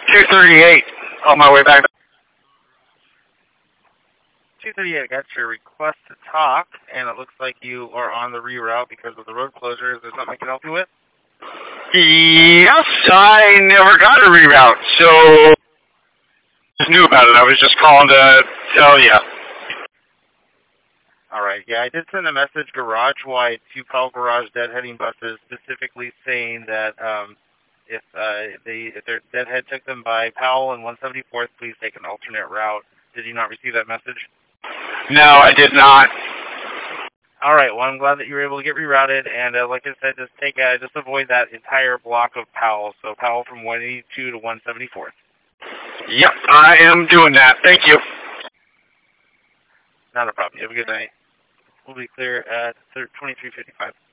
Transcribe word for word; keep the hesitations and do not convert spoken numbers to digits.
two thirty-eight on my way back. two thirty-eight, got your request to talk, and it looks like you are on the reroute because of the road closure. Is there something I can help you with? Yes, I never got a reroute, so I just knew about it. I was just calling to tell you. All right, yeah, I did send a message garage-wide to Powell Garage deadheading buses, specifically saying that um, if uh, they if their deadhead took them by Powell and one seventy-fourth, please take an alternate route. Did you not receive that message? No, I did not. All right, well, I'm glad that you were able to get rerouted, and uh, like I said, just take uh, just avoid that entire block of Powell, so Powell from one eighty-two to one seventy-fourth. Yep, I am doing that. Thank you. Not a problem. You have a good night. We'll be clear at twenty-three fifty-five.